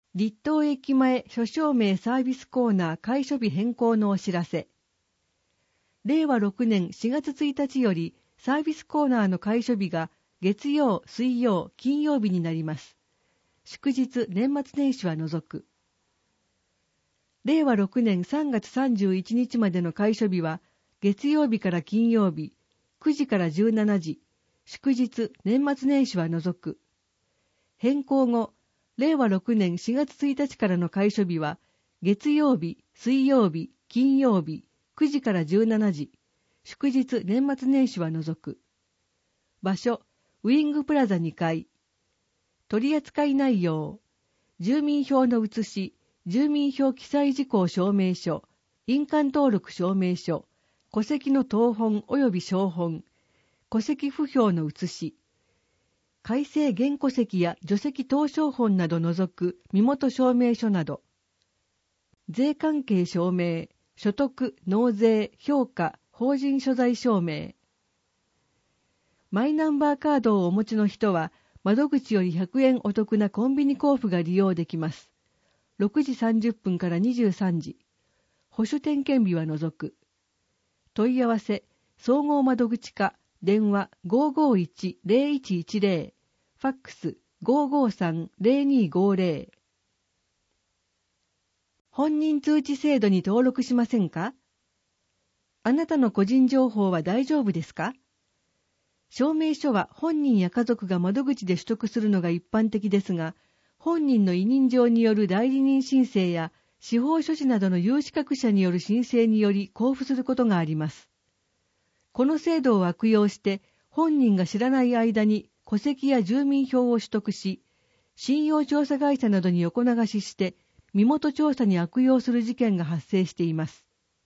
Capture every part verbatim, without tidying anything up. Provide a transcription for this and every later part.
立東駅前諸証明サービスコーナー開所日変更のお知らせ。れいわろくねんしがつついたちよりサービスコーナーの開所日が月曜、水曜、金曜日になります。祝日、年末年始は除く。れいわろくねんさんがつさんじゅういちにちまでの開所日は月曜日から金曜日、くじからじゅうしちじ、祝日、年末年始は除く。変更後、れいわろくねんしがつついたちからの開所日は、月曜日、水曜日、金曜日、くじからじゅうしちじ、祝日、年末年始は除く。場所、ウィングプラザにかい。取扱内容、住民票の写し、住民票記載事項証明書、印鑑登録証明書、戸籍の謄本及び照本、戸籍不評の写し、改正原戸籍や除籍謄証本など除く身元証明書など、税関係証明、所得、納税、評価、法人所在証明。マイナンバーカードをお持ちの人は、窓口よりひゃくえんお得なコンビニ交付が利用できます。ろくじさんじゅっぷんからにじゅうさんじ。保守点検日は除く。問い合わせ、総合窓口課、電話 ごーごーいち ゼロいちいちゼロ、ファックス ごーごーさん ゼロにーごーゼロ。本人通知制度に登録しませんか？あなたの個人情報は大丈夫ですか？証明書は本人や家族が窓口で取得するのが一般的ですが、本人の委任状による代理人申請や司法書士などの有資格者による申請により交付することがあります。この制度を悪用して本人が知らない間に戸籍や住民票を取得し、信用調査会社などに横流しして身元調査に悪用する事件が発生しています。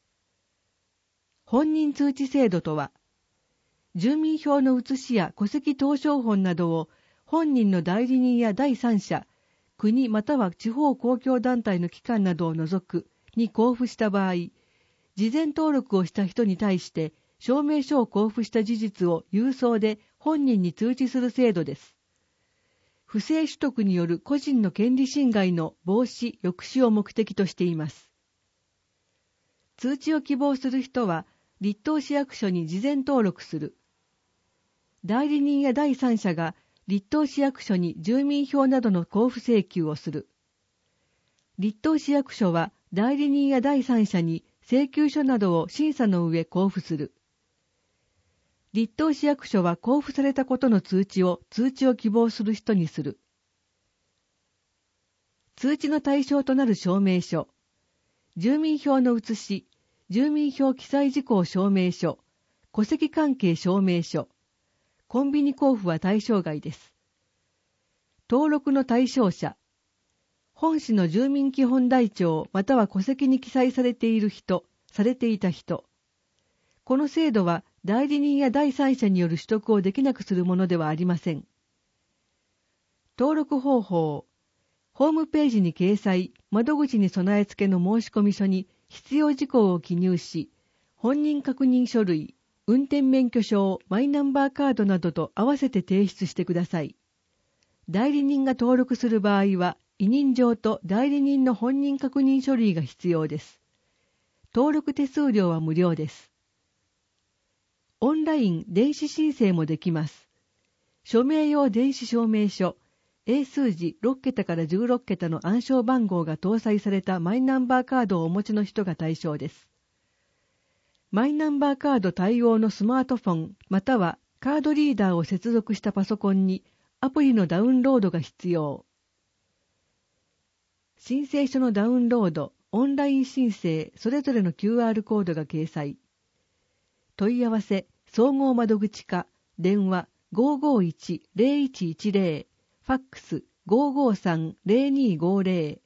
本人通知制度とは、住民票の写しや戸籍謄証本などを本人の代理人や第三者、国または地方公共団体の機関などを除くに交付した場合、事前登録をした人に対して証明書を交付した事実を郵送で本人に通知する制度です。不正取得による個人の権利侵害の防止・抑止を目的としています。通知を希望する人は、立東市役所に事前登録する。代理人や第三者が立東市役所に住民票などの交付請求をする。立東市役所は代理人や第三者に請求書などを審査の上交付する。立東市役所は交付されたことの通知を通知を希望する人にする。通知の対象となる証明書、住民票の写し、住民票記載事項証明書、戸籍関係証明書、コンビニ交付は対象外です。登録の対象者、本市の住民基本台帳または戸籍に記載されている人、されていた人。この制度は代理人や第三者による取得をできなくするものではありません。登録方法、ホームページに掲載、窓口に備え付けの申込書に必要事項を記入し、本人確認書類、運転免許証、マイナンバーカードなどと合わせて提出してください。代理人が登録する場合は、委任状と代理人の本人確認書類が必要です。登録手数料は無料です。オンライン電子申請もできます。署名用電子証明書、英数字ろっけたからじゅうろっけたの暗証番号が搭載されたマイナンバーカードをお持ちの人が対象です。マイナンバーカード対応のスマートフォンまたはカードリーダーを接続したパソコンにアプリのダウンロードが必要。申請書のダウンロード、オンライン申請、それぞれの キューアール コードが掲載。問い合わせ、総合窓口課、電話 ごーごーいち ゼロいちいちゼロ、ファックス ごーごーさん ゼロにーごーゼロ。